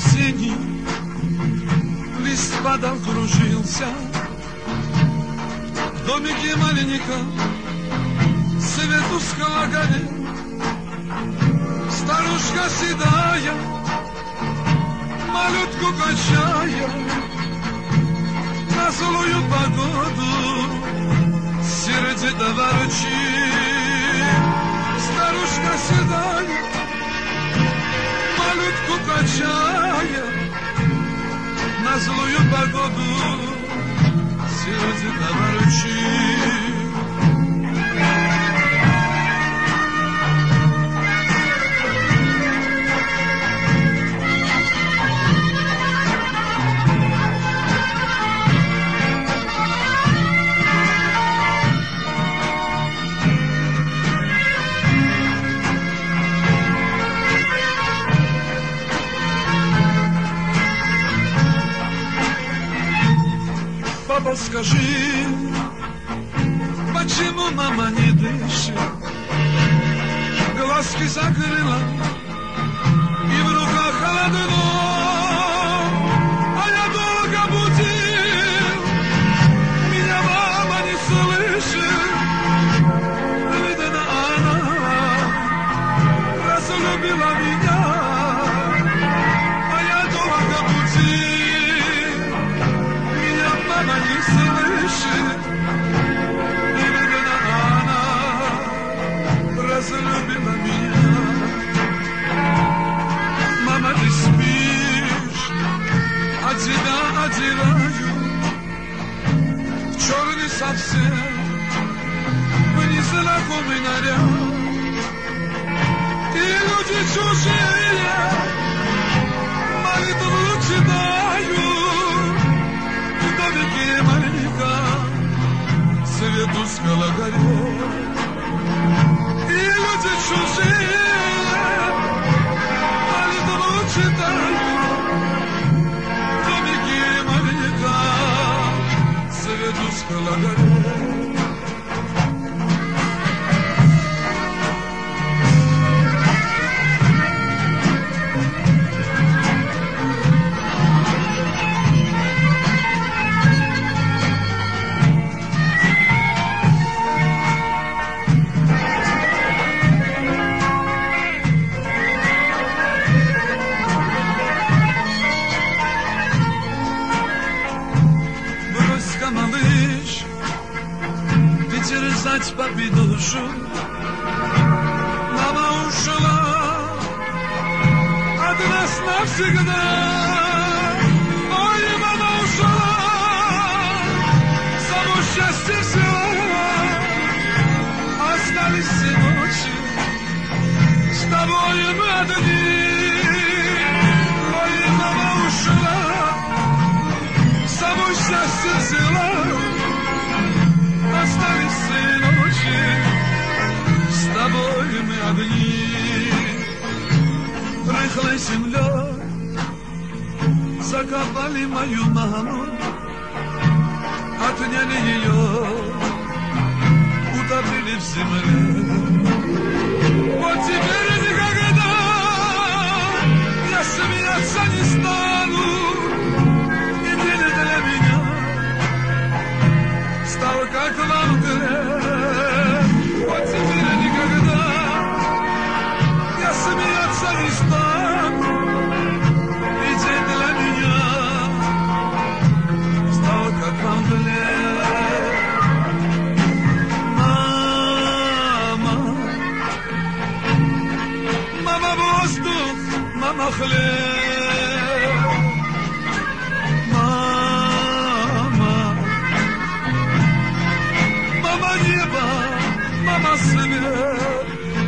осени лист падал, кружился. В домике маленьком свет тускло горел. Старушка седая, малютку качая, на злую погоду сердито ворчит. Старушка седая, малютку качая, на злую погоду сердито ворчит. Папа, скажи, почему мама не дышит? Глазки закрыла, и в руках холодно, а я долго будил, меня мама не слышит. Видно, она разлюбила меня, а я долго будил, мама не слышит. Видно, она разлюбила меня. Мама, ты спишь, а тебя одеваю в черный совсем, в незнакомый наряд. И люди чужие молитву читают. В домике маленьком свет тускло горел. И люди чужие молитву читают. В домике маленьком свет тускло горел. Терзать папе душу. Мама ушла от нас навсегда. Ой, мама ушла, само счастье взяла. Остались все ночи с тобой мы одни. Ой, мама ушла, само счастье взяла. Остались все ночи, с тобой мы одни. Рыхлой землей закопали мою маму, отняли ее, утопили в земле. Вот теперь никогда я смеяться не стану, и день для меня стал как в мгле. Вот теперь никогда я смеяться не стану, и день для меня стал как в мгле. Мама, мама воздух, мама хлеб. Мама свет,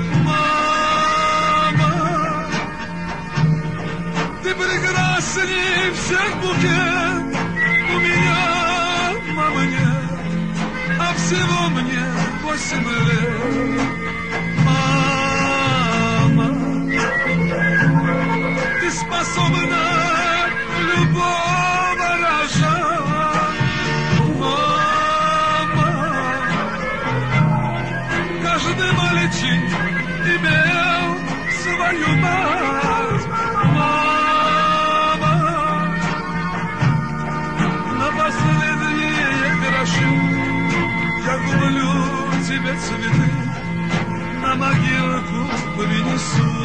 мама, ты прекрасней всех букет. У меня мамы нет, а всего мне 8 лет. Мама, ты способна любого рожать. Каждый мальчик имел свою мать.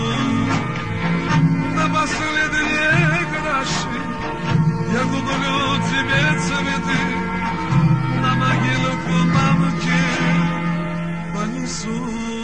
на последние гроши я куплю тебе цветы, на могилу к мамке понесу.